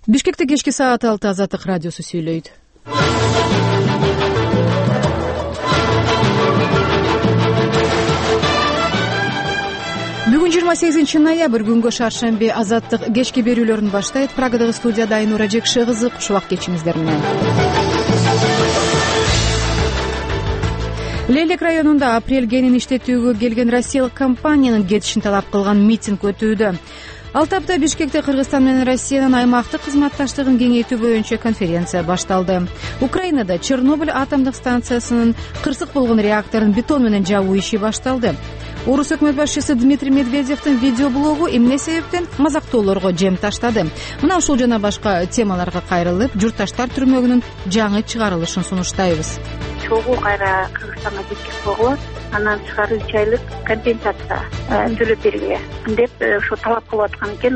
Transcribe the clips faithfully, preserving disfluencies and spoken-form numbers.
Бишкекте кечки саат алты Азаттык радиосу сүйлөйт. Бүгүн жыйырма сегизинчи ноябрь күнгө шаршемби Азаттык кечки берүүлөрүн баштайт. Прагадагы студияда Айнура Жекши кызы, кушубак кечиңиздер менен. Лелек районунда апрель генин иштетүүгө келген россиялык компаниянын кетишин талап кылган митинг өтүүдө. Алты апта Бишкекте Кыргызстан менен Россиянын аймактык кызматташтыгын кеңейтүү боюнча конференция башталды. Украинада Чернобыль атомдук станциясынын кырсык болгон реакторун бетон менен жабуу иши башталды. Орус өкмөт башчысы Дмитрий Медведевдин видеоблогу эмне себептен мазактоолорго жем таштады. Мына ушул жана башка темаларга кайрылып, журтташтар түрмөгүнүн жаңы чыгарылышын сунуштайбыз. Чогуу кайра Кыргызстанга жеткиз койгула, анан чыгаруу үч айлык компенсация төлөп берилге деп ошо талап кылып аткан экен.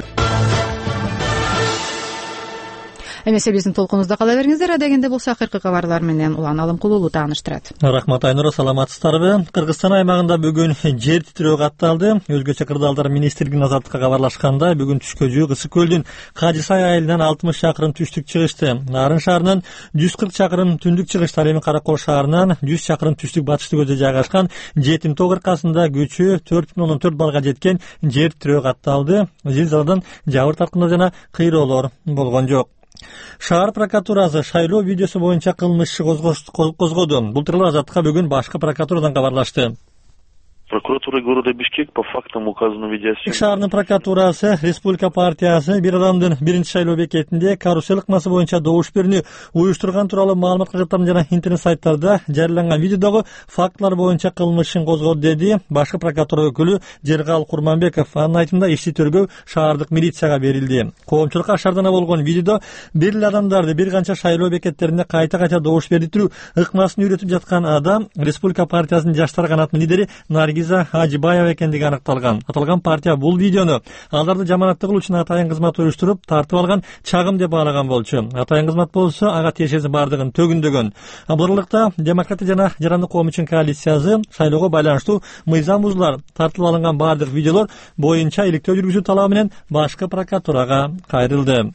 Эмесе биздин толкунубузда кала бериңиздер. Адегенде болсо акыркы кабарлар менен Улан Алымкулуулу тааныштырат. Рахмат Айнура, саламатсыздарбы? Кыргызстан аймагында бүгүн жер титирөө катталды. Өзгөчө кырдаалдар министрлигинин азаттыкка кабарлашканда, бүгүн түшкө жуук Ысык көлдүн Кажысай айылынан алтымыш чакырым түштүк чыгышты. Нарын шаарынан жүз кырк чакырым түндүк чыгышты. Эми Каракол шаарынан жүз чакырым түштүк батыштык өзү жайгашкан Жетим тоо кыркасында күчү төрт бүтүн ондон төрт балга жеткен жер титирөө катталды. Зилзаладан жабыр тарткындар жана кыйроолор болгон жок. Шаар прокуратурасы шайлоо видеосу боюнча кылмыш иши козгоду. Бул тууралуу Азаттыкка бүгүн башкы прокуратурадан кабарлашты. Прокуратура города Бишкек по фактам указанным видеосъемке. Шаарынын прокуратурасы Республика партиясы бир адамдын биринчи шайлоо бекетинде карусель ыкмасы боюнча добуш берүүнү уюштурган тууралуу маалымат кагыттарын жана интернет сайттарда жарыяланган видеодогу фактылар боюнча кылмыш ишин козгоду, деди башкы прокуратура өкүлү Жергал Курманбеков. Анын айтымында ишти тергөө шаардык милицияга берилди. Коомчулукка шаардана болгон видеодо бир эле адамдарды бир канча шайлоо бекеттеринде кайта-кайта добуш берип ыкмасын үйрөтүп жаткан адам Республика партиясынын жаштар канатынын лидери Наргиза Ажибаева экендиги аныкталган. Аталган партия бул видеону аларды жаманаттык кылуу үчүн атайын кызмат уюштуруп тартып алган чагым деп баалаган болчу. Атайын кызмат болсо ага тиешеси бардыгын төгүндөгөн. Бурурлукта Демократия жана Жарандык коом үчүн коалициясы шайлоого байланыштуу мыйзам бузуулар тартылып алынган бардык видеолор боюнча иликтөө жүргүзүү талабы менен башкы прокуратурага кайрылды.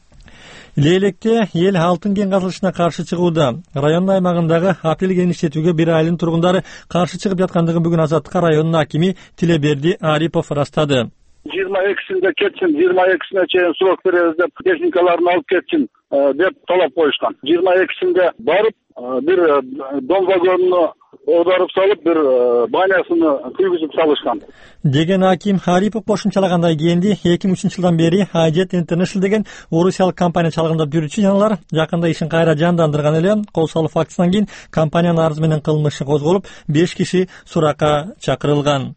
Лелекте эл алтын кен казылышына каршы чыгууда. Райондун аймагындагы апрель кен иштетүүгө бир айылдын тургундары каршы чыгып жаткандыгын бүгүн Азаттыкка райондун акими Тилеберди Арипов растады. жыйырма экисинде кетсин, жыйырма экисине чейин срок беребиз деп техникаларын алып кетсин деп талап коюшкан. жыйырма экисинде барып бир дом вагонуну оодарып салып, бир банясыны күйгүзүп салышкан деген аким Арипов кошумчалагандай, кийинди эки миң үчүнчү жылдан бери Аjet International деген орусиялык компания чалгындап жүрүүчү жаналар жакында ишин кайра жандандырган эле. Кол салуу фактысынан кийин компаниянын арызы менен кылмыш иши козголуп, беш киши суракка чакырылган.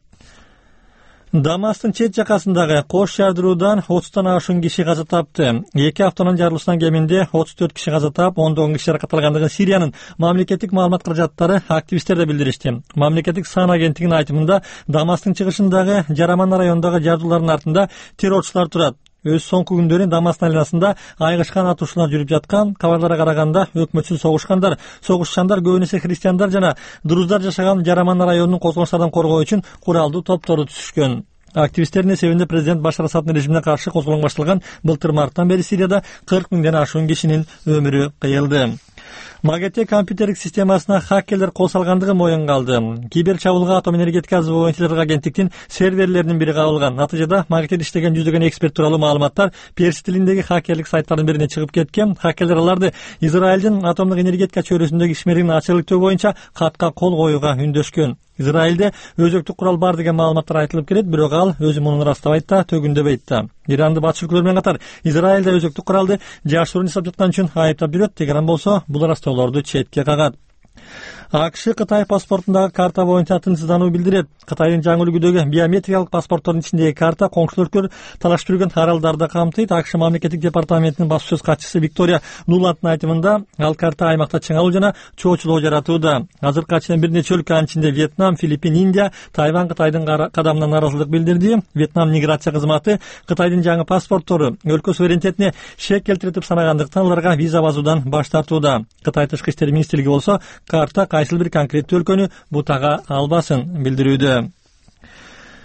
Дамастын чет жакасындагы кош жардыруудан отуздан ашуун киши каза тапты. Эки автонун жарылышынан кеминде отуз төрт киши каза таап, ондогон киши жаракат алгандыгын Сириянын мамлекеттик маалымат каражаттары активисттер да билдиришти. Мамлекеттик сан агенттигинин айтымында Дамастын чыгышындагы Жараман районундагы жардуулардын артында террорчулар турат. Өз соңку күндөрү Дамастын айланасында айгышкан атышуулар жүрүп жаткан. Кабарларга караганда өкмөтсүз согушкандар, согушчандар көбүнесе христиандар жана друздар жашаган Жараман районунун козголуштардан коргоо үчүн куралдуу топтору түзүшкөн. Активисттердин эсебинде президент Башар Асаддын режимине каршы козголоң башталган былтыр марттан бери Сирияда кырк миңден ашуун кишинин өмүрү кыйылды. Магете компьютердик системасына хакерлер кол салгандыгы моюнга алды. Кибер чабуулга Атом энергетика боюнча агенттиктин серверлеринин бири кабылган. Натыйжада Магетеде иштеген жүздөгөн эксперт тууралуу маалыматтар перс тилиндеги хакерлик сайттардын бирине чыгып кеткен. Хакерлер аларды Израилдин атомдук энергетика чөйрөсүндөгү ишмердигин ачыктоо боюнча катка кол коюуга үндөшкөн. Израилде өзөктүк курал бар деген маалыматтар айтылып келет, бирок ал өзү муну ырастабайт да, төгүндөбөйт да. Иранды батыш өлкөлөр менен катар Израилде өзөктүк куралды жашыруун жасап жаткан үчүн айыптап жүрөт. Тегеран болсо бул ырастоолорду четке кагат. АКШ Кытай паспортундагы карта боюнча тынчсыздануу билдирет. Кытайдын жаңы үлгүдөгү биометриялык паспорттордун ичиндеги карта коңшу өлкөлөр талашып жүргөн аралдарды камтыйт. АКШ мамлекеттик департаментинин баш сөз катчысы Виктория Нуландын айтымында, ал карта аймакта чыңалуу жана чоочулоо жаратууда. Азыркы чейин бир нече өлкө, анын ичинде Вьетнам, Филиппин, Индия, Тайвань Кытайдын кадамына нааразылык билдирди. Вьетнам миграция кызматы Кытайдын жаңы паспорттору өлкө суверенитетине шек келтиритип санагандыктан аларга виза базуудан баш тартууда. Кытай тышкы иштер министрлиги болсо карта кайсыл бир конкреттүү өлкөнү бутага албасын билдирүүдө.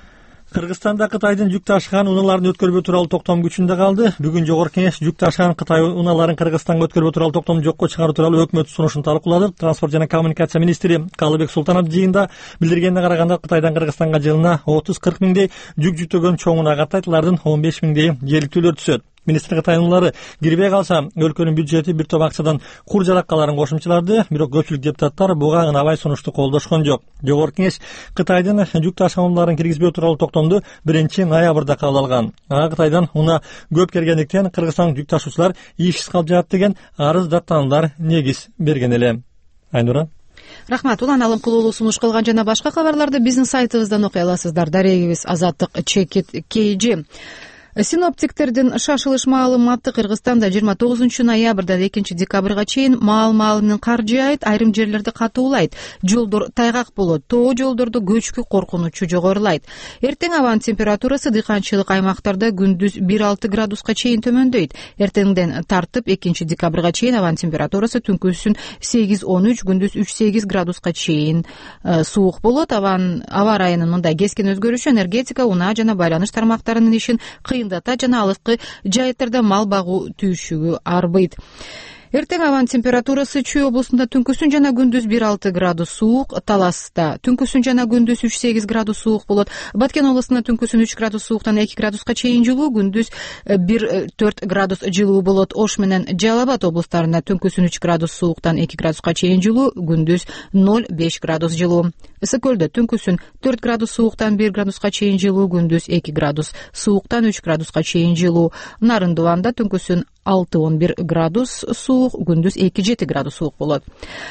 Кыргызстанда Кытайдын жүк ташыган унааларын өткөрбөө тууралуу токтом күчүндө калды. Бүгүн Жогорку Кеңеш жүк ташыган Кытай унааларын Кыргызстанга өткөрбөө тууралуу токтомду жокко чыгаруу тууралуу өкмөт сунушун талкуулады. Транспорт жана коммуникация министри Калыбек Султанов жыйында билдиргенине караганда Кытайдан Кыргызстанга жылына отуз кырк миңдей жүк жүктөгөн чоң унаа каттайт. Алардын он беш миңдей желиктүүлөр түшөт. Министр Кытайдын унаалары кирбей калса, өлкөнүн бюджети бир топ акчадан кур жараккаларын кошумчаларды, бирок көпчүлүк депутаттар буга ынабай сунушту колдошкон жок. Жогорку Кеңеш Кытайдын жүк ташыган унааларын киргизбөө тууралуу токтомду биринчи ноябрда кабыл алган. Ага Кытайдан унаа көп келгендиктен Кыргызстан жүк ташуучулар ишсиз калып жатат деген арыз даттануулар негиз берген эле. Айнура. Рахмат. Улан алым кылуулуу сунуш кылган жана башка кабарларды биздин сайтыбыздан окуй аласыздар. Дарегибиз Азаттык Чекит Кейжи. Синоптиктердин шашылыш маалыматы Кыргызстанда жыйырма тогузунчу ноябрдан экинчи декабрга чейин маал-маал менен кар жаайт, айрым жерлерде катуулайт, жолдор тайгак болот, тоо жолдордо көчкү коркунучу жогорулайт. Эртең абанын температурасы дыйканчылык аймактарда күндүз бир алты градуска чейин төмөндөйт. Эртеңден тартып экинчи декабрга чейин абанын температурасы түнкүсүн сегиз он үч, күндүз үч сегиз градуска чейин суук болот. Абан аба ырайынын мындай кескин өзгөрүшү энергетика, унаа жана байланыш тармактарынын ишин кыйындата жана алыскы жайыттарда мал багуу түйшүгү арбыйт. Эртең абанын температурасы Чүй облусунда түнкүсүн жана күндүз бир алты градус суук, Таласта түнкүсүн жана күндүз үч сегиз градус суук болот. Баткен облусунда түнкүсүн үч градус сууктан эки градуска чейин жылуу, күндүз бир төрт градус жылуу болот. Ош менен Жалал Абад облустарында түнкүсүн үч градус сууктан эки градуска чейин жылуу, күндүз ноль беш градус жылуу. Ысык көлдө түнкүсүн төрт градус сууктан бир градуска чейин жылуу, күндүз эки градус сууктан үч градуска чейин жылуу. Нарындыбанда түнкүсүн алты он бир градус суук, күндүз эки жети градус суук болот.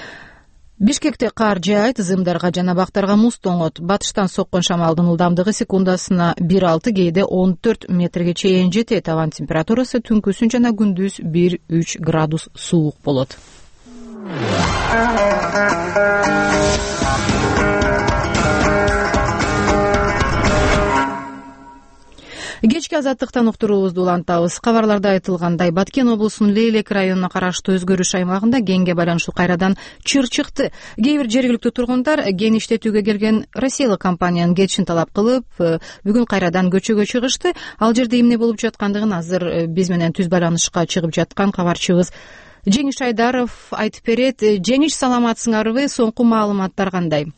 Бишкекте кар жаайт, зымдарга жана бактарга муз тоңот. Батыштан соккон шамалдын ылдамдыгы секундасына бир алты, кээде он төрт метрге чейин жетет. Абанын температурасы түнкүсүн жана күндүз бир үч градус суук болот. Кечки азаттыктан уктуруубузду улантабыз. Кабарларда айтылгандай, Баткен облусунун Лейлек районуна караштуу Өзгөрүш аймагында генге байланыштуу кайрадан чыр чыкты. Кээ бир жергиликтүү тургундар ген иштетүүгө келген россиялык компаниянын кетишин талап кылып, бүгүн кайрадан көчөгө чыгышты. Ал жерде эмне болуп жаткандыгын азыр биз менен түз байланышка чыгып жаткан кабарчыбыз Жеңиш Айдаров айтып берет. Жеңиш, саламатсыңарбы? Соңку маалыматтар кандай?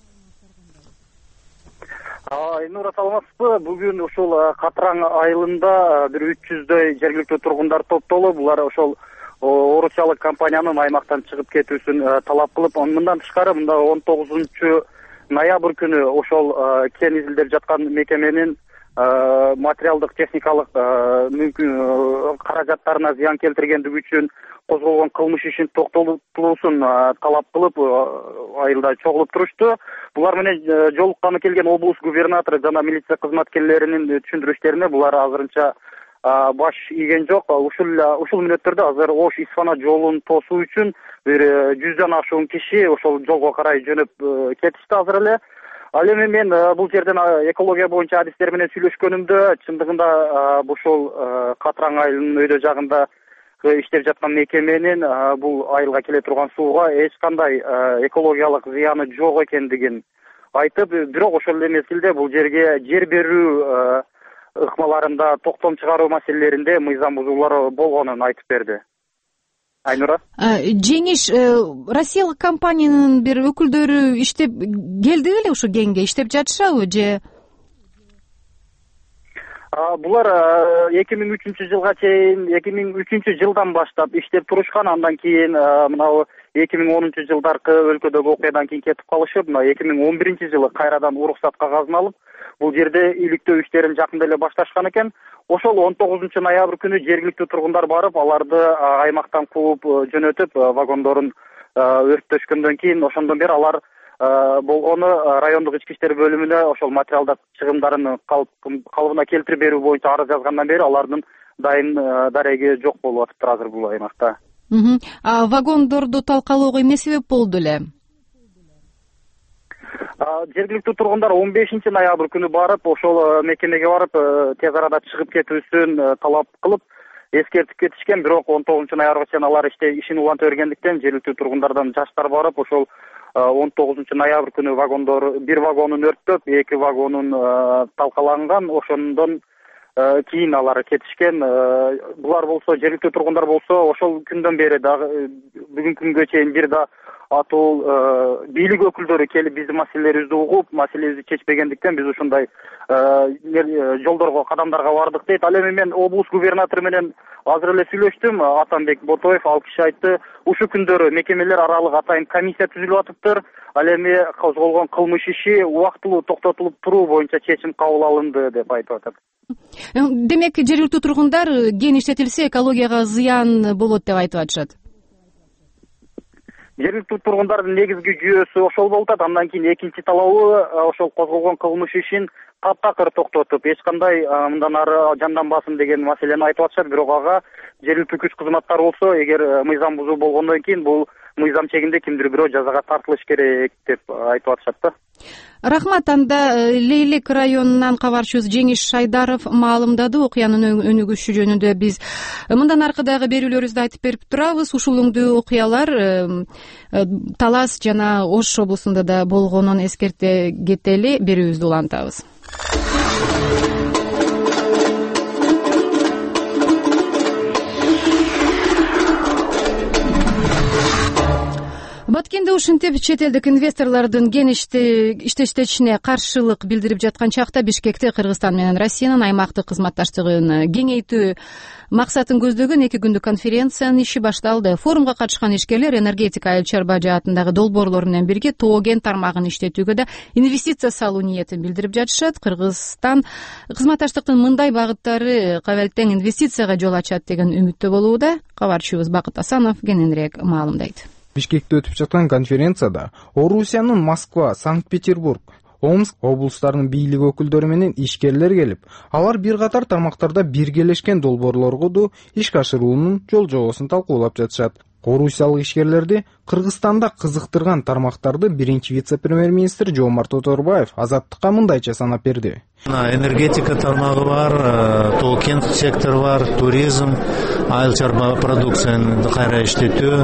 Айнура, саламатсызбы? Бүгүн ошол Катраң айылында бир үч жүздөй жергиликтүү тургундар топтолуп, булар ошол орусиялык компаниянын аймактан чыгып кетүүсүн талап кылып, мындан тышкары мында он тогузунчу ноябрь күнү ошол кен изилдеп жаткан мекеменин материалдык техникалык мүмкүн каражаттарына зыян келтиргендиги үчүн козголгон кылмыш ишин токтотулуусун талап кылып айылда чогулуп турушту. Булар менен жолукканы келген облус губернатору жана милиция кызматкерлеринин түшүндүрүштөрүнө булар азырынча баш ийген жок. Ушул ушул мүнөттөрдө азыр Ош Исфана жолун тосуу үчүн бир жүздөн ашуун киши ошол жолго карай жөнөп кетишти азыр эле. Ал эми мен бул жерден экология боюнча адистер менен сүйлөшкөнүмдө чындыгында ушул Катраң айылынын өйдө жагында иштеп жаткан мекеменин бул айылга келе турган сууга эч кандай экологиялык зыяны жок экендигин айтып, бирок ошол эле мезгилде бул жерге жер берүү ыкмаларында токтом чыгаруу маселелеринде мыйзам бузуулар болгонун айтып берди. Айнура. Жеңиш, россиялык компаниянын бир өкүлдөрү иштеп келди беле ушу генге? Иштеп жатышабы же? Булар эки миң үчүнчү жылга чейин, эки миң үчүнчү жылдан баштап иштеп турушкан. Андан кийин мына эки миң онунчу жылдаркы өлкөдөгү окуядан кийин кетип калышып, мына эки миң он биринчи жылы кайрадан уруксат кагазын алып, бул жерде иликтөө иштерин жакында эле башташкан экен. Ошол он тогузунчу ноябрь күнү жергиликтүү тургундар барып, аларды аймактан кууп жөнөтүп, вагондорун өрттөшкөндөн кийин ошондон бери алар болгону райондук ички иштер бөлүмүнө ошол материалдык чыгымдарын калыбына келтирип берүү боюнча арыз жазгандан бери алардын дайым дареги жок болуп атыптыр азыр бул аймакта. А вагондорду талкалоого эмне себеп болду эле? Жергиликтүү тургундар он бешинчи ноябрь күнү барып, ошол мекемеге барып, тез арада чыгып кетүүсүн талап кылып, эскертип кетишкен, бирок он тогузунчу ноябрга чейин алар ишин уланта бергендиктен жергиликтүү тургундардан жаштар барып ошол он тогузунчу ноябрь күнү вагондор бир вагонун өрттөп, эки вагонун талкаланган. Ошондон кийин алар кетишкен. Булар болсо, жергиликтүү тургундар болсо, ошол күндөн бери дагы бүгүнкү күнгө чейин бир да атол бийлик өкүлдөрү келип биздин маселелерибизди угуп, маселебизди чечпегендиктен биз ушундай жолдорго, кадамдарга бардык дейт. Ал эми мен облус губернатору менен азыр эле сүйлөштүм. Атамбек Ботоев, ал киши айтты, ушул күндөрү мекемелер аралык атайын комиссия түзүлүп атыптыр. Ал эми козголгон кылмыш иши убактылуу токтотулуп туруу боюнча чечим кабыл алынды деп айтып атат. Демек, жергиликтүү тургундар ген иштетилсе экологияга зыян болот деп айтып атышат. Жергиликтүү тургундардын негизги жүйөсү ошол болуп атат. Андан кийин экинчи талабы ошол козголгон кылмыш ишин таптакыр токтотуп, эч кандай мындан ары жанданбасын деген маселени айтып атышат. Бирок ага жергиликтүү күч кызматтары болсо, эгер мыйзам бузуу болгондон кийин бул мыйзам чегинде кимдир бирөө жазага тартылыш керек деп айтып атышат да. Рахмат. Анда Лейлек районунан кабарчыбыз Жеңиш Шайдаров маалымдады. Окуянын өнүгүшү жөнүндө биз мындан аркы дагы берүүлөрүбүздү айтып берип турабыз. Ушул өңдүү окуялар Талас жана Ош облусунда да болгонун эскерте кетели, берүүбүздү улантабыз. Баткенде ушинтип чет элдик инвесторлордун ген иштетишине каршылык билдирип жаткан чакта Бишкекте Кыргызстан менен Россиянын аймактык кызматташтыгын кеңейтүү максатын көздөгөн эки күндүк конференциянын иши башталды. Форумга катышкан ишкерлер энергетика айыл чарба жаатындагы долбоорлор менен бирге тоо кен тармагын иштетүүгө да инвестиция салуу ниетин билдирип жатышат. Кыргызстан кызматташтыктын мындай багыттары кабелтең инвестицияга жол ачат деген үмүттө болууда. Кабарчыбыз Бакыт Асанов кененирээк маалымдайт. Бишкекте өтүп жаткан конференцияда Орусиянын Москва, Санкт-Петербург, Омск облустарынын бийлик өкүлдөрү менен ишкерлер келип, алар бир катар тармактарда биргелешкен долбоорлорду ишке ашыруунун жол жобосун талкуулап жатышат. Орусиялык ишкерлерди Кыргызстанда кызыктырган тармактарды биринчи вице-премьер-министр Жомарт Оторбаев Азаттыкка мындайча санап берди. Энергетика тармагы бар, тоо кен сектору бар, туризм, айыл чарба продукцияны кайра иштетүү,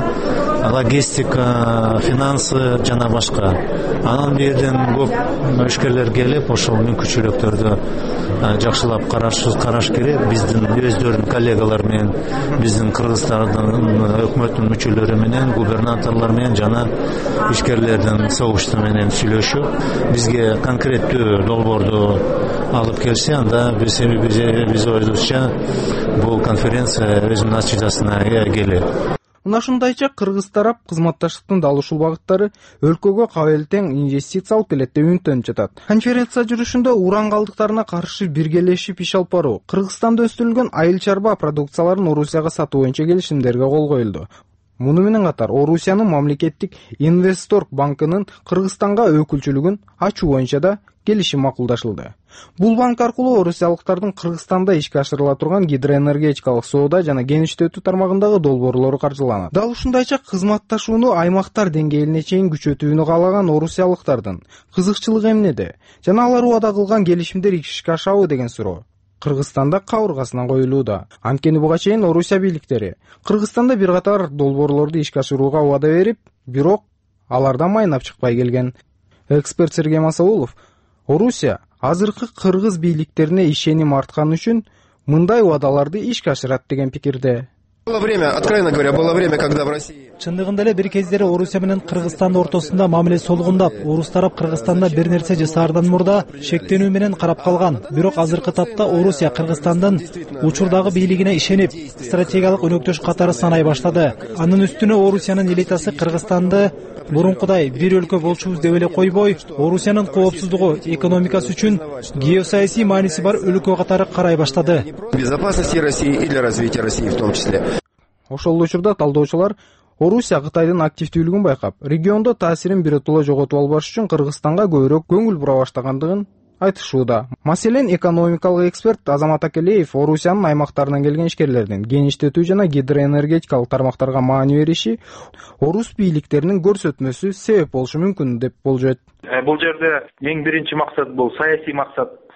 логистика, финансы жана башка. Анан бирден көп ишкерлер келип, ошол мүмкүнчүлүктөрдү жакшылап караш караш керек. Биздин өздөрүнүн коллегалар менен, биздин Кыргызстандын өкмөтүнүн мүчөлөрү менен, губернаторлор менен жана ишкерлердин сообщество менен сүйлөшүп, бизге конкреттүү долбоорду алып келсе, анда биз биз ойубузча бул конференция өзүнүн натыйжасына келет. Мына ушундайча кыргыз тарап кызматташтыктын дал ушул багыттары өлкөгө кабелтең инвестиция алып келет деп үмүттөнүп жатат. Конференция жүрүшүндө уран калдыктарына каршы биргелешип иш алып баруу, Кыргызстанда өстүрүлгөн айыл чарба продукцияларын Орусияга сатуу боюнча келишимдерге кол коюлду. Муну менен катар Орусиянын мамлекеттик Инвестторг банкынын Кыргызстанга өкүлчүлүгүн ачуу боюнча да келишим макулдашылды. Бул банк аркылуу орусиялыктардын Кыргызстанда ишке ашырыла турган гидроэнергетикалык соода жана ген иштетүү тармагындагы долбоорлору каржыланат. Дал ушундайча кызматташууну аймактар деңгээлине чейин күчөтүүнү каалаган орусиялыктардын кызыкчылыгы эмнеде жана алар убада кылган келишимдер ишке ашабы деген суроо Кыргызстанда кабыргасынан коюлууда. Анткени буга чейин Орусия бийликтери Кыргызстанда бир катар долбоорлорду ишке ашырууга убада берип, бирок алардан майнап чыкпай келген. Эксперт Сергей Масаулов Орусия азыркы кыргыз бийликтерине ишеним арткан үчүн мындай убадаларды ишке ашырат деген пикирде. Было время, откровенно говоря, было время, когда в России... Чындыгында эле бир кездери Орусия менен Кыргызстандын ортосунда мамиле солгундап, орус тарап Кыргызстанда бир нерсе жасаардан мурда шектенүү менен карап калган. Бирок азыркы тапта Орусия Кыргызстандын учурдагы бийлигине ишенип, стратегиялык өнөктөш катары санай баштады. Анын үстүнө Орусиянын элитасы Кыргызстанды бурункудай бир өлкө болчубуз деп эле койбой, Орусиянын коопсуздугу, экономикасы үчүн геосаясий мааниси бар өлкө катары карай баштады. Безопасности России и для развития России в том числе. Ошол учурда талдоочулар Орусия Кытайдын активдүүлүгүн байкап, региондо таасирин биротоло жоготуп албаш үчүн Кыргызстанга көбүрөөк көңүл бура баштагандыгын айтышууда. Маселен, экономикалык эксперт Азамат Акелеев Орусиянын аймактарынан келген ишкерлердин ген иштетүү жана гидроэнергетикалык тармактарга маани бериши орус бийликтеринин көрсөтмөсү себеп болушу мүмкүн деп болжойт. Бул жерде эң биринчи максат бул саясий максат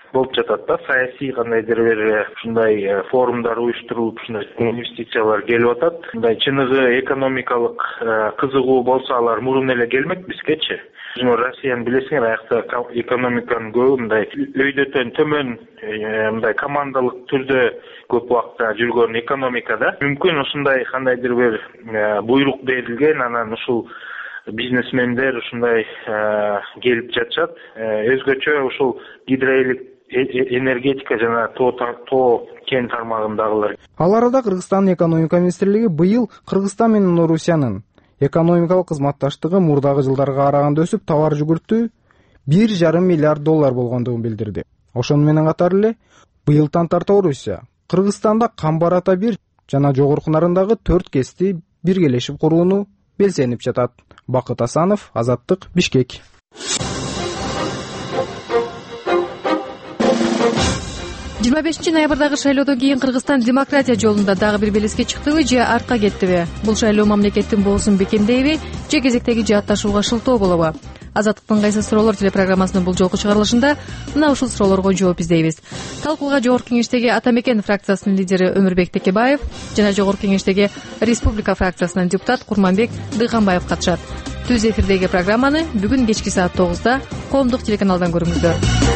болуп жатат да, саясий кандайдыр бир ушундай форумдар уюштурулуп, ушундай инвестициялар келип атат. Мындай чыныгы экономикалык кызыгуу болсо алар мурун эле келмек бизгечи. Россияны билесиңер, аякта экономиканын көбү мындай өйдөтөн төмөн, мындай командалык түрдө көп убакта жүргөн экономикада. Мүмкүн ушундай кандайдыр бир буйрук берилген, анан ушул бизнесмендер ушундай келип жатышат. Өзгөчө ушул гидроэнергетика жана тоо кен тармагындагылар. Ал арада Кыргызстандын экономика министрлиги быйыл Кыргызстан менен Орусиянын экономикалык кызматташтыгы мурдагы жылдарга караганда өсүп, товар жүгүртүү бир жарым миллиард доллар болгондугун билдирди. Ошону менен катар эле быйылдан тарта Орусия Кыргызстанда Камбар ата бир жана жогорку нарындагы төрт кести биргелешип курууну белсенип жатат. Бакыт Асанов, Азаттык, Бишкек. жыйырма бешинчи ноябрдагы шайлоодон кийин Кыргызстан демократия жолунда дагы бир белеске чыктыбы же артка кеттиби? Бул шайлоо мамлекеттин боосун бекемдейби же кезектеги жаатташууга шылтоо болобу? Азаттыктын кайсы суроолор телепрограммасынын бул жолку чыгарылышында мына ушул суроолорго жооп издейбиз. Талкууга Жогорку кеңештеги Ата Мекен фракциясынын лидери Өмүрбек Текебаев жана Жогорку кеңештеги Республика фракциясынын депутат Курманбек Дыйканбаев катышат. Түз эфирдеги программаны бүгүн кечки саат тогузда коомдук телеканалдан көрүңүздөр.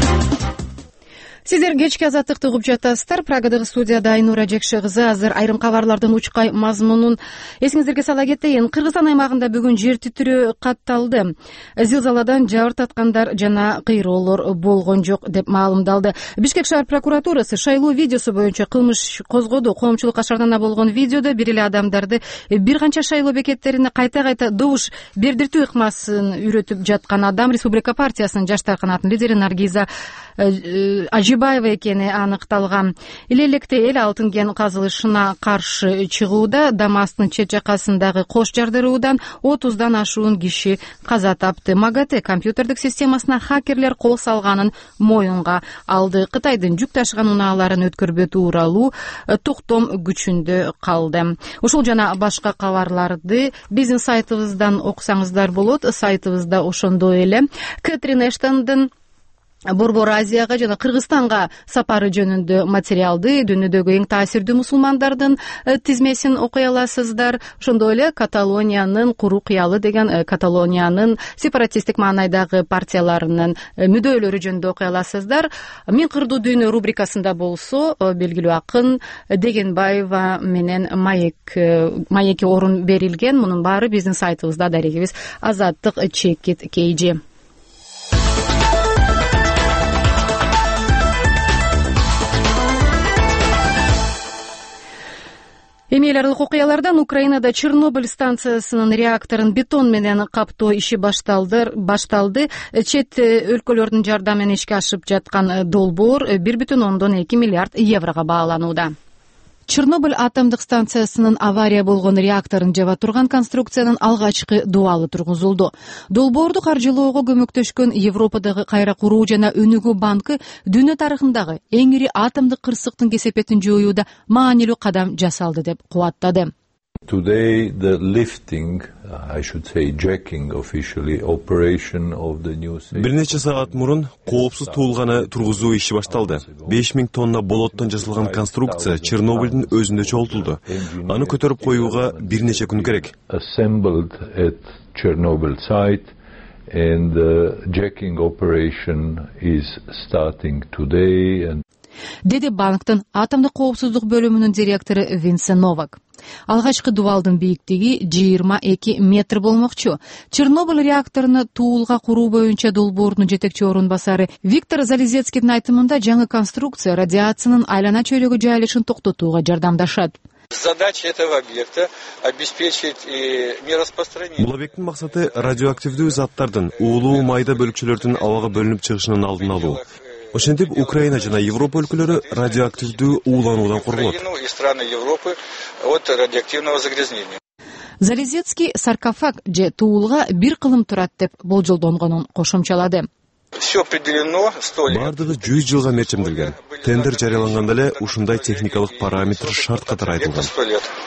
Сиздер кечки Азаттыкты угуп жатасыздар. Прагадагы студияда Айнура Жекше кызы. Азыр айрым кабарлардын учкай мазмунун эсиңиздерге сала кетейин. Кыргызстан аймагында бүгүн жер титирөө катталды. Зилзаладан жабыр таткандар жана кыйроолор болгон жок деп маалымдалды. Бишкек шаар прокуратурасы шайлоо видеосу боюнча кылмыш козгоду. Коомчулукка шаарданаа болгон видеодо бир эле адамдарды бир канча шайлоо бекеттерине кайта-кайта добуш бердиртүү ыкмасын үйрөтүп жаткан адам Республика партиясынын жаштар канатынын лидери Наргиза Ажибаева экени аныкталган. Эле электе эл алтын кен казылышына каршы чыгууда Дамастын чет жакасындагы кош жардыруудан отуздан ашуун киши каза тапты. МАГАТЭ компьютердик системасына хакерлер кол салганын моюнга алды. Кытайдын жүк ташыган унааларын өткөрбөө тууралуу токтом күчүндө калды. Ушул жана башка кабарларды биздин сайтыбыздан окусаңыздар болот. Сайтыбызда ошондой эле Кэтрин Эштондун Борбор Азияга жана Кыргызстанга сапары жөнүндө материалды, дүйнөдөгү эң таасирдүү мусулмандардын тизмесин окуй аласыздар. Ошондой эле Каталониянын куруу кыялы деген Каталониянын сепаратисттик маанайдагы партияларынын мүдөлөрү жөнүндө окуй аласыздар. Миң кырдуу дүйнө рубрикасында болсо белгилүү акын Дегенбаева менен маек маекке орун берилген. Мунун баары биздин сайтыбызда, дарегибиз Азаттык чекит кейжи. Эми эл аралык окуялардан Украинада Чернобыль станциясынын реакторун бетон менен каптоо иши башталды. башталды. Чет өлкөлөрдүн жардамы менен ишке ашып жаткан долбоор бир бүтүн ондон эки миллиард еврого бааланууда. Чернобыль атомдук станциясынын авария болгон реакторун жаба турган конструкциянын алгачкы дубалы тургузулду. Долбоорду каржылоого көмөктөшкөн Европадагы кайра куруу жана өнүгүү банкы дүйнө тарыхындагы эң ири атомдук кырсыктын кесепетин жоюуда маанилүү кадам жасалды деп кубаттады. Today, the lifting, I should say, jacking officially operation of the new station. Бир нече саат мурун коопсуз туулганы тургузуу иши башталды. беш миң тонна болоттон жасалган конструкция Чернобыльдин өзүндө чогултулду. Аны көтөрүп коюуга бир нече күн керек. Assembled at Chernobyl site and the jacking operation is starting today and деди банктын атомдук коопсуздук бөлүмүнүн директору Винсе Новак. Алгачкы дубалдын бийиктиги жыйырма эки метр болмокчу. Чернобыль реакторуну туулга куруу боюнча долбоордун жетекчи орун басары Виктор Залезецкийдин айтымында жаңы конструкция радиациянын айлана чөйрөгө жайылышын токтотууга жардамдашат. Задача этого объекта обеспечить нераспространение. Бул объекттин максаты радиоактивдүү заттардын уулуу майда бөлүкчөлөрдүн абага бөлүнүп чыгышынын алдын алуу. Ошентип Украина жана Европа өлкөлөрү радиоактивдүү уулануудан корголот. И страны Европы от радиоактивного загрязнения. Залезецкий саркофаг же туулга бир кылым турат деп болжолдонгонун кошумчалады. Все определено сто лет. Бардыгы жүз жылга мерчемделген. Тендер жарыяланганда эле ушундай техникалык параметр шарт катары айтылган.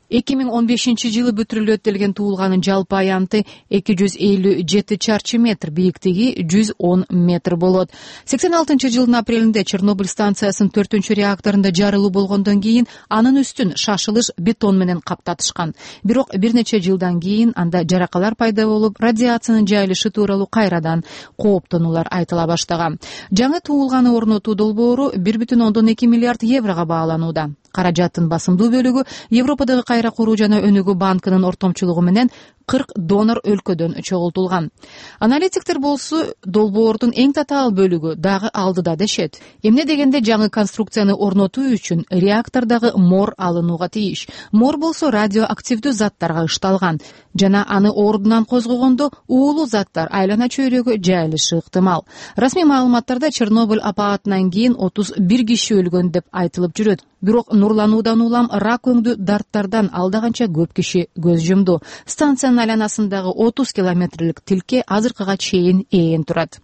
эки миң он бешинчи жылы бүтүрүлөт делген туулганын жалпы аянты эки жүз элүү жети чарчы метр, бийиктиги жүз он метр болот. сексен алтынчы жылдын апрелинде Чернобыль станциясынын төртүнчү реакторунда жарылуу болгондон кийин анын үстүн шашылыш бетон менен каптатышкан. Бирок бир нече жылдан кийин анда жаракалар пайда болуп, радиациянын жайылышы тууралуу кайрадан кооптонуулар айтыла баштаган. Жаңы туулганы орнотуу долбоору бир бүтүн ондон эки миллиард еврого бааланууда. Каражаттын басымдуу бөлүгү Европадагы кайра куруу жана өнүгүү банкынын ортомчулугу менен кырк донор өлкөдөн чогултулган. Аналитиктер болсо долбоордун эң татаал бөлүгү дагы алдыда дешет. Эмне дегенде жаңы конструкцияны орнотуу үчүн реактордагы мор алынууга тийиш. Мор болсо радиоактивдүү заттарга ышталган жана аны ордунан козгогондо уулуу заттар айлана чөйрөгө жайылышы ыктымал. Расмий маалыматтарда Чернобыль апаатынан кийин отуз бир киши өлгөн деп айтылып жүрөт. Бирок нурлануудан улам рак өңдүү дарттардан алда канча көп киши көз жумду. Станциянын айланасындагы отуз километрлик тилке азыркыга чейин ээн турат.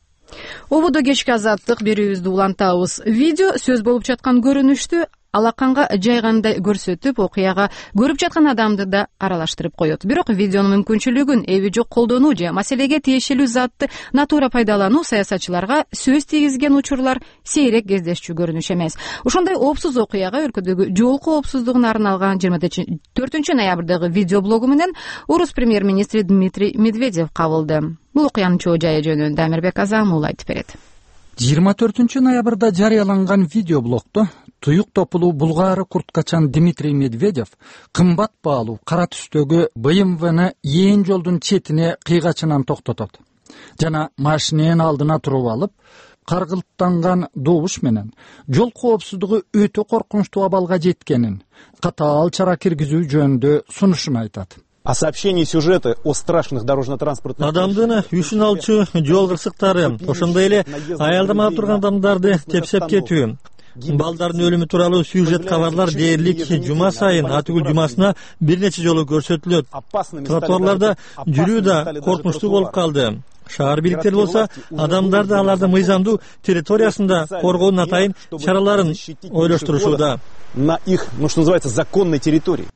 Ободо кечки азаттык берүүбүздү улантабыз. Видео сөз болуп жаткан көрүнүштү алаканга жайгандай көрсөтүп, окуяга көрүп жаткан адамды да аралаштырып коет. Бирок видеонун мүмкүнчүлүгүн эби жок колдонуу же маселеге тиешелүү затты натура пайдалануу саясатчыларга сөз тийгизген учурлар сейрек кездешчү көрүнүш эмес. Ошондой оопсуз окуяга өлкөдөгү жол коопсуздугуна арналган жыйырма төртүнчү ноябрдагы видеоблогу менен орус премьер-министри Дмитрий Медведев кабылды. Бул окуянын чоо жайы жөнүндө Амирбек Азамов айтып берет. жыйырма төртүнчү ноябрда жарыяланган видеоблогдо туюк топулуу булгаары курткачан Дмитрий Медведев кымбат баалуу кара түстөгү бэ эм вэни ээн жолдун четине кыйгачынан токтотот жана машиненин алдына туруп алып, каргылттанган добуш менен жол коопсуздугу өтө коркунучтуу абалга жеткенин, катаал чара киргизүү жөнүндө сунушун айтат. О сообщении сюжета о страшных дорожно-транспортных адамдын үшүн алчу жол кырсыктары, ошондой эле аялдамада турган адамдарды тепсеп кетүү, балдардын өлүмү тууралуу сюжет кабарлар дээрлик жума сайын атүгүл жумасына бир нече жолу көрсөтүлөт. Тротуарларда жүрүү да коркунучтуу болуп калды. Шаар бийликтери болсо адамдарды алардын мыйзамдуу территориясында коргоонун атайын чараларын ойлоштурушууда. На их, ну что называется, законной территории.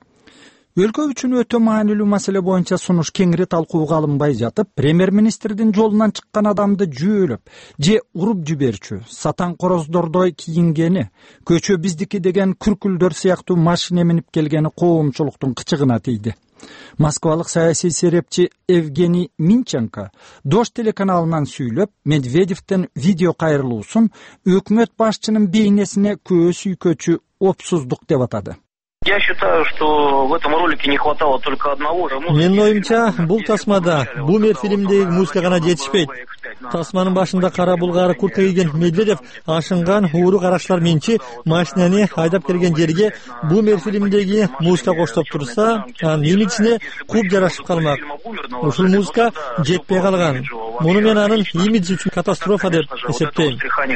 Өлкө үчүн өтө маанилүү маселе боюнча сунуш кеңири талкууга алынбай жатып, премьер-министрдин жолунан чыккан адамды жөөлөп же уруп жиберчү, сатан короздордой кийингени, көчө биздики деген күркүлдөр сыяктуу машине минип келгени коомчулуктун кычыгына тийди. Москвалык саясий серепчи Евгений Минченко Дождь телеканалынан сүйлөп, Медведевдин видео кайрылуусун өкмөт башчынын бейнесине көз сүйкөчү опсуздук деп атады. Я считаю, что в этом ролике не хватало только одного. Менин оюмча, бул тасмада Бумер фильминдеги музыка гана жетишпейт. Тасманын башында кара булгаары куртка кийген Медведев ашынган ууру караштар менчи машинени айдап келген жерге Бумер фильминдеги музыка коштоп турса, анын имиджине куп жарашып калмак. Ушул музыка жетпей калган. Муну мен анын имиджи үчүн катастрофа деп эсептейм.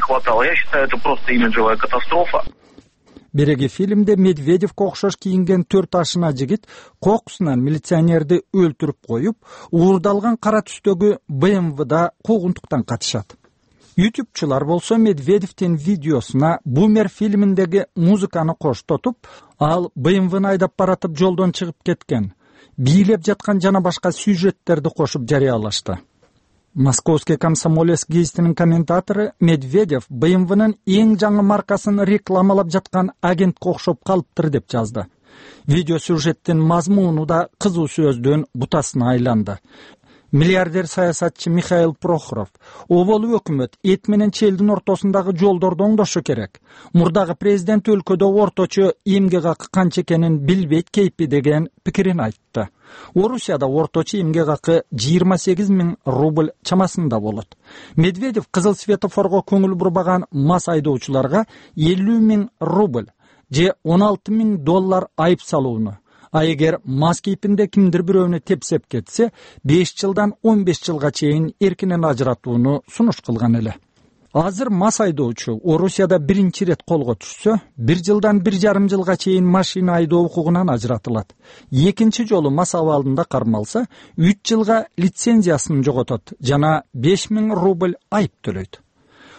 Я считаю, это просто имиджевая катастрофа. Береги фильмде Медведевке окшош кийинген төрт ашына жигит кокусунан милиционерди өлтүрүп коюп, уурдалган кара түстөгү бэ эм вэда куугунтуктан катышат. ютубчулар болсо Медведевдин видеосуна Бумер фильминдеги музыканы коштотуп, ал бэ эм вэни айдап баратып жолдон чыгып кеткен, бийлеп жаткан жана башка сюжеттерди кошуп жарыялашты. Московский комсомолец гезитинин комментатору Медведев бэ эм вэнин эң жаңы маркасын рекламалап жаткан агентке окшоп калыптыр деп жазды. Видео сюжеттин мазмуну да кызуу сөздөн бутасына айланды. Миллиардер саясатчы Михаил Прохоров оболу өкмөт эт менен челдин ортосундагы жолдорду оңдошу керек. Мурдагы президент өлкөдө орточо эмгек акы канча экенин билбейт кейпи деген пикирин айтты. Орусияда орточо эмгек акы жыйырма сегиз миң рубль чамасында болот. Медведев кызыл светофорго көңүл бурбаган мас айдоочуларга элүү миң рубль же он алты миң доллар айып салууну, а эгер мас кейпинде кимдир бирөөнү тепсеп кетсе, беш жылдан он беш жылга чейин эркинен ажыратууну сунуш кылган эле. Азыр мас айдоочу Орусияда биринчи рет колго түшсө, бир жылдан бир жарым жылга чейин машина айдоо укугунан ажыратылат. Экинчи жолу мас абалында кармалса, үч жылга лицензиясын жоготот жана беш миң рубль айып төлөйт.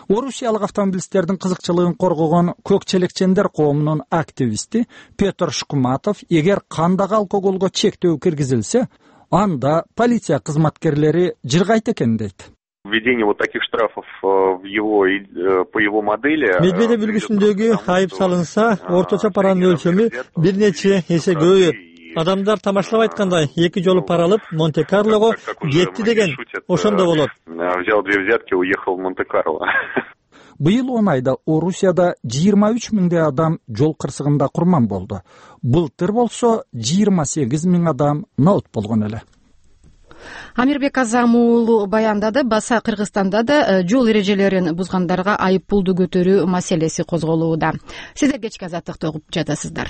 орусиялык автомобилисттердин кызыкчылыгын коргогон көк челекчендер коомунун активисти Петр Шкуматов эгер кандагы алкоголго чектөө киргизилсе, анда полиция кызматкерлери жыргайт экен дейт. Введение вот таких штрафов в его, по его модели. Медведев үлгүсүндөгү айып салынса, орточо паранын өлчөмү бир нече эсе көбөйөт. Адамдар тамашалап айткандай, эки жолу пара алып Монте-Карлого кетти деген ошондо болот. Взял две взятки, уехал в Монте-Карло. Быйыл он айда Орусияда жыйырма үч миңдей адам жол кырсыгында курман болду. Былтыр болсо жыйырма сегиз миң адам наут болгон эле. Амирбек Азам уулу баяндады. Баса Кыргызстанда да жол эрежелерин бузгандарга айып пулду көтөрүү маселеси козголууда. Сиздер кечки азаттыкты угуп жатасыздар.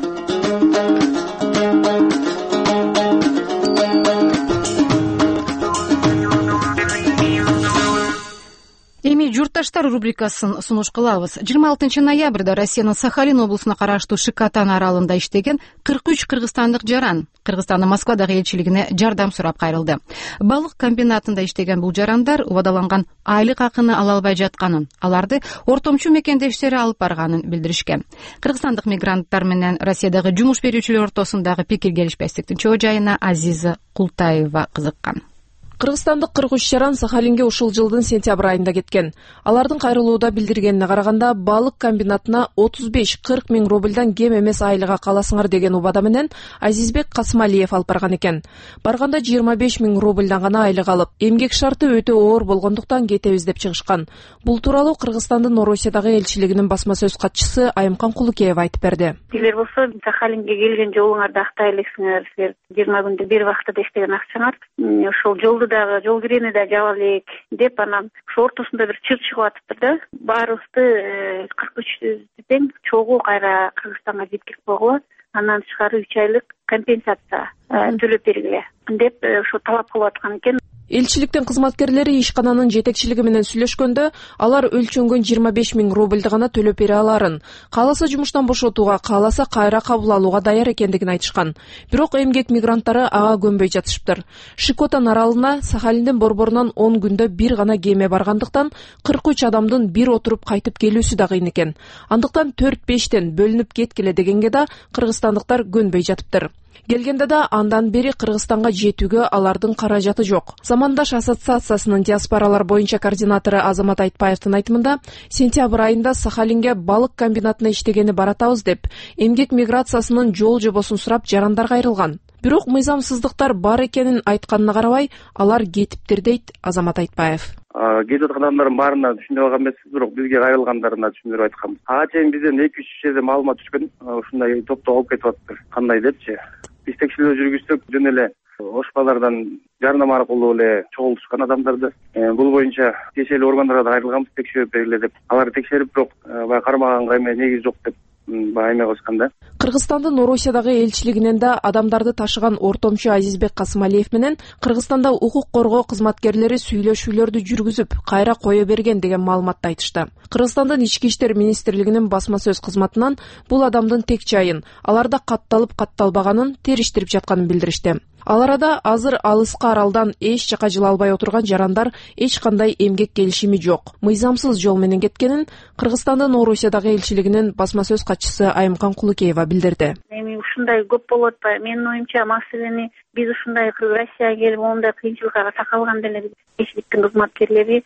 Эми журтташтар рубрикасын сунуш кылабыз. жыйырма алтынчы ноябрда Россиянын Сахалин облусуна караштуу Шикотан аралында иштеген кырк үч кыргызстандык жаран Кыргызстандын Москвадагы элчилигине жардам сурап кайрылды. Балык комбинатында иштеген бул жарандар убадаланган айлык акыны ала албай жатканын, аларды ортомчу мекендештери алып барганын билдиришкен. Кыргызстандык мигранттар менен Россиядагы жумуш берүүчүлөр ортосундагы пикир келишпестиктин чоо жайына Азиза Култаева кызыккан. Кыргызстандык кырк үч жаран Сахалинге ушул жылдын сентябрь айында кеткен. Алардын кайрылууда билдиргенине караганда, балык комбинатына отуз беш кырк миң рубльдан кем эмес айлык каласыңар деген убада менен Азизбек Касмалиев алып барган экен. Барганда жыйырма беш миң рубльдан гана айлык алып, эмгек шарты өтө оор болгондуктан кетебиз деп чыгышкан. Бул тууралуу Кыргызстандын Орусиядагы элчилигинин басма сөз катчысы Айымкан Кулукеева айтып берди. Силер болсо Сахалинге келген жолуңарды актай элексиңер, силер жыйырма күндө бир вакытта иштеген акчаңар ошол жолду дагы жол кирени да жаба элек деп анан ошо ортосунда бир чыр чыгып атыптыр да. Баарыбызды кырк үчтү тең чогуу кайра Кыргызстанга жеткирип койгула, анан тышкары үч айлык компенсация төлөп бергиле деп ошо талап кылып аткан экен. Элчиликтин кызматкерлери ишкананын жетекчилиги менен сүйлөшкөндө, алар өлчөнгөн жыйырма беш миң рубльды гана төлөп бере аларын, кааласа жумуштан бошотууга, кааласа кайра кабыл алууга даяр экендигин айтышкан. Бирок эмгек мигранттары ага көнбөй жатышыптыр. Шикотан аралына Сахалиндин борборунан он күндө бир гана кеме баргандыктан кырк үч адамдын бир отуруп кайтып келүүсү да кыйын экен. Андыктан төрт бештен бөлүнүп кеткиле дегенге да кыргызстандыктар көнбөй жатыптыр. Келгенде да андан бери Кыргызстанга жетүүгө алардын каражаты жок. Замандаш ассоциациясынын диаспоралар боюнча координатору Азамат Айтпаевдин айтымында, сентябрь айында Сахалинге балык комбинатына иштегени баратабыз деп, эмгек миграциясынын жол жобосун сурап жарандар кайрылган. Бирок мыйзамсыздыктар бар экенин айтканына карабай, алар кетиптир дейт Азамат Айтпаев. Кетип аткан адамдардын баарына түшүндүрүп алган эмеспиз, бирок бизге кайрылгандарына түшүндүрүп айтканбыз. Ага чейин бизден эки үч жерде маалымат түшкөн, ушундай топтоо болуп кетип атыптыр. Кандай депчи? Биз текшерүү жүргүзсөк, жөн эле ошпалардан жарнама аркылуу эле чогултушкан адамдарды. Бул боюнча тиешелүү органдарга да кайрылганбыз, текшерип бергиле деп. Алар текшерип, бирок баягы кармаганга эме негиз жок деп айме коюшкан да. Кыргызстандын Орусиядагы элчилигинен да адамдарды ташыган ортомчу Азизбек Касмалиев менен Кыргызстанда укук коргоо кызматкерлери сүйлөшүүлөрдү жүргүзүп, кайра кое берген деген маалыматты айтышты. Кыргызстандын Ички иштер министрлигинин басма сөз кызматынан бул адамдын тек жайын, аларда катталып катталбаганын териштирип жатканын билдиришти. Ал арада азыр алыска аралдан эч жака жыла албай отурган жарандар эч кандай эмгек келишими жок, мыйзамсыз жол менен кеткенин Кыргызстандын Орусиядагы элчилигинин басма сөз катчысы Айымкан Кулукеева билдирди. Эми ушундай көп болуп атпайбы? Менин оюмча маселени биз ушундай Россияга келип ондай кыйынчылыкка такалганда эле элчиликтин кызматкерлери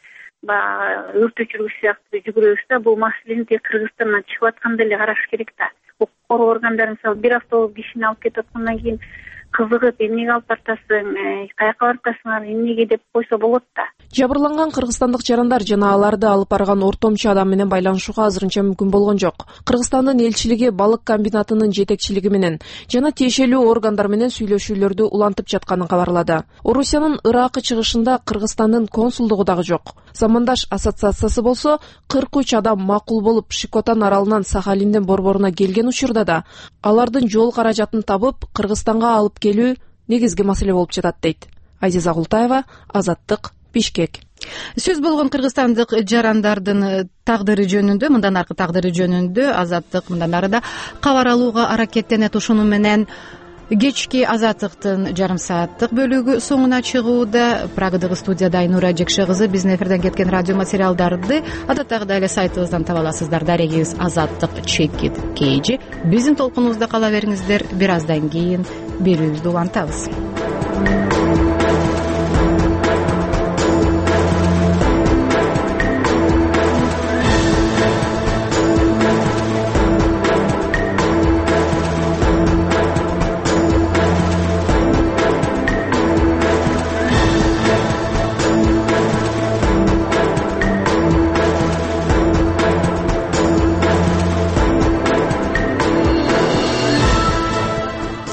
баягы өртөчүлүк сыяктуу жүгүрөбүз да, бул маселени тек Кыргызстандан чыгып атканда эле караш керек да. Укук коргоо органдары мисалы бир автобус кишини алып кетип аткандан кийин кызыгып эмнеге алып бартасың, каяка бартасыңар, эмнеге деп койсо болот да. Жабырланган кыргызстандык жарандар жана аларды алып барган ортомчу адам менен байланышууга азырынча мүмкүн болгон жок. Кыргызстандын элчилиги балык комбинатынын жетекчилиги менен жана тиешелүү органдар менен сүйлөшүүлөрдү улантып жатканын кабарлады. Орусиянын Ыракы чыгышында Кыргызстандын консулдугу дагы жок. Замандаш ассоциациясы болсо кырк үч адам макул болуп Шикотан аралынан Сахалиндин борборуна келген учурда да алардын жол каражатын табып Кыргызстанга алып келүү негизги маселе болуп жатат дейт. Азиза Култаева, Азаттык, Бишкек. Сөз болгон кыргызстандык жарандардын тагдыры жөнүндө, мындан аркы тагдыры жөнүндө Азаттык мындан ары да кабар алууга аракеттенет. Ошону менен кечки азаттыктын жарым сааттык бөлүгү соңуна чыгууда. Прагадагы студияда Айнура Жекше кызы. Биздин эфирден кеткен радио материалдарды адаттагыдай эле сайтыбыздан таба аласыздар. Дарегибиз азаттык чекит kg. Биздин толкунубузда кала бериңиздер. Бир аздан кийин берүүбүздү улантабыз.